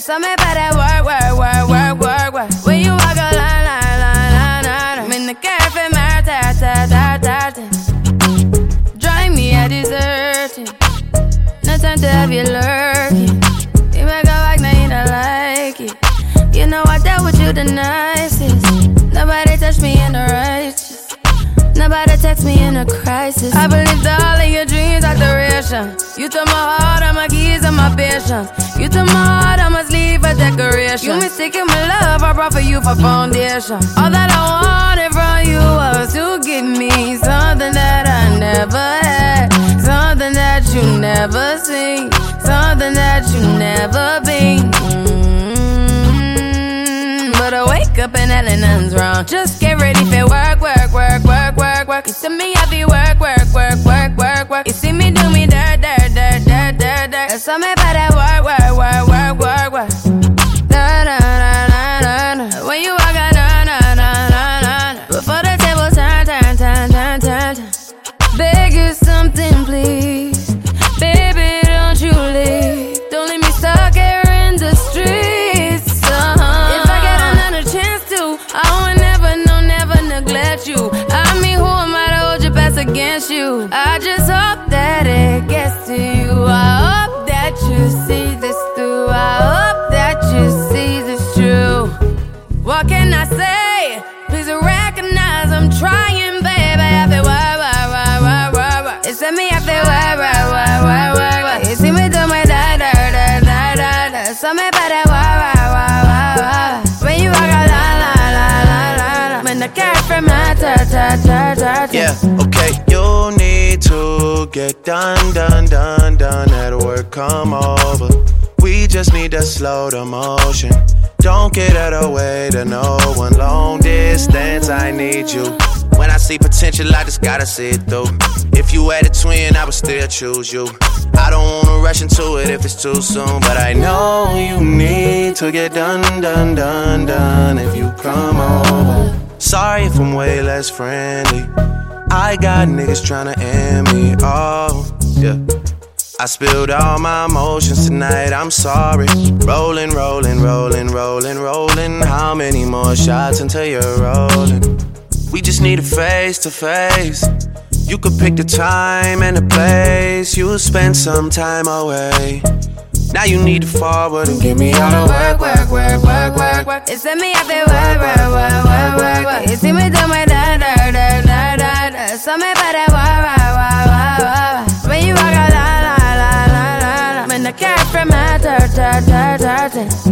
So me better work. When you walk a line. I'm in the cafe, drive me a deserting. No time to have you lurking. You make a like, now you don't like it. You know I dealt with you the nicest. Nobody touched me in the righteous. Nobody text me in a crisis. I believed all of your dreams are duration. You took my heart, all my keys, and my patience. You took my heart, I must leave a decoration. You mistaken my love, I brought for you for foundation. All that I wanted from you was to give me something that I never had, something that you never seen, something that you never been. But I wake up and hell nothing's wrong. Just get ready for work. You see me happy work. You see me do me dirt. So me better work. When you walk out, before the table turn. Beg you something, please. Baby, don't you leave. Don't leave me stuck here in the streets. If I get another chance to, I would never neglect you. I mean, who am I to hold your best against you? I just hope that it gets to you. I hope that you see this through. I hope that you see this true. What can I say? Please recognize I'm trying, baby. I feel work. It's me, I feel work. You see me do my da. So me better work. When you walk out, la. When the cat from my ta. Yeah, okay. You need to get done. That work come over. We just need to slow the motion. Don't get out of the way to no one. Long distance, I need you. When I see potential, I just gotta see it through. If you had a twin, I would still choose you. I don't wanna rush into it if it's too soon, but I know you need to get done. If you come over. Sorry if I'm way less friendly. I got niggas tryna end me. Oh, yeah. I spilled all my emotions tonight, I'm sorry. Rolling. How many more shots until you're rolling? We just need a face to face. You could pick the time and the place. You'll spend some time away. Now you need to forward and get me out of work. It's me, I feel work. You see me do my da. So me better work. When you walk out, la. When the cat from my dirt.